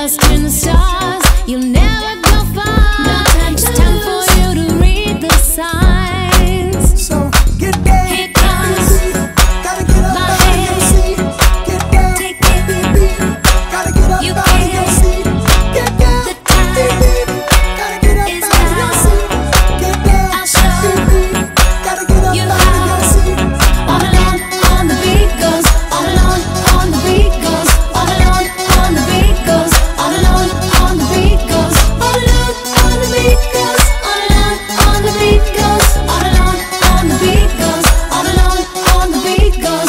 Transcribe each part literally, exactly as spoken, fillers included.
lost in the stars, you'll never go far. It's time for you to read the signs. So get down. Here comes Gotta get up my out of your seat. Get down. Take it. Baby. Gotta get up You out of your can. seat. Get down. The time Baby. Gotta get up is out of your now. seat. Get down. I'll show Baby. Gotta get up you out of your seat. All alone on the beat goes, all alone on the beat goes, all alone on the beat goes, all alone on the beat goes, all alone on the beat goes, all alone on the beat goes, all alone on the beat goes, all alone on the beat goes.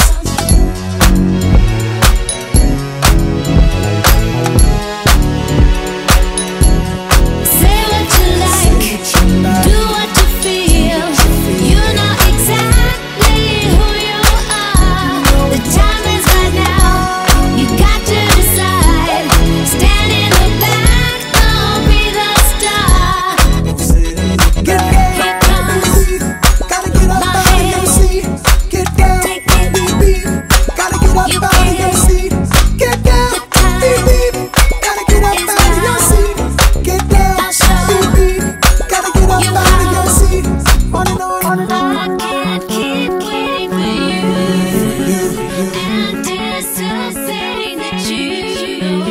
Say what you like, do what you feel. You know exactly who you are. The time is right now. You got to decide. Stand in the back, don't be the star. Get Here down. comes Gotta get up my out of your seat. Get down. Take it. Baby. Gotta get up You out of your can. seat. Get down. The time Baby. Gotta get up is out of your now. seat. Get down. I'll show Baby. Gotta get up you out of your how. seat. On and on, on and on. I can't keep waiting for you. Anticipating that you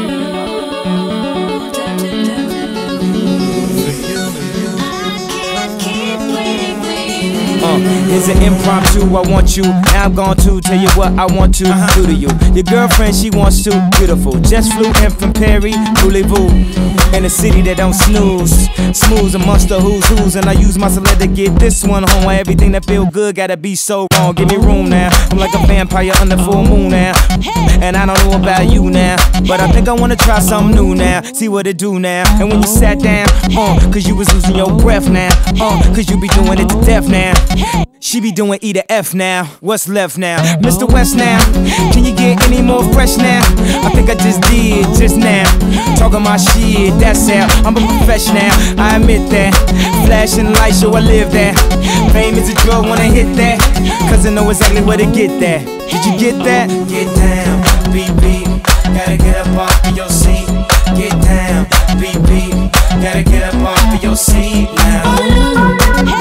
I can't keep waiting for you. Uh, it's an impromptu, I want you. Now I'm going to tell you what I want to uh-huh. do to you. Your girlfriend, she wants to. Beautiful. Just flew in from Perry, Voulez-vous. In a city that don't snooze. Smooth amongst the who's who's. And I use my select to get this one home. Why everything that feel good gotta be so wrong. Give me room now. I'm like a vampire under full moon now. And I don't know about you now, but I think I wanna try something new now. See what it do now. And when you sat down, uh, cause you was losing your breath now. Uh, cause you be doing it to death now. She be doing E to F now. What's left now? Mister West now. Can you get any more fresh now? I think I just did just now. Talking my shit, that's how I'm a professional. I admit that. Flashing lights, show I live that. Fame is a drug, wanna hit that. Cause I know exactly where to get that. Did you get that? Get down, B B. Gotta get up off of your seat. Get down, B B. Gotta get up off of your seat now. All alone,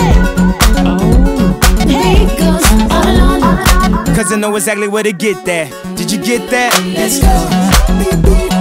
the beat goes all alone. Cause I know exactly where to get that. Did you get that? Let's go. Baby.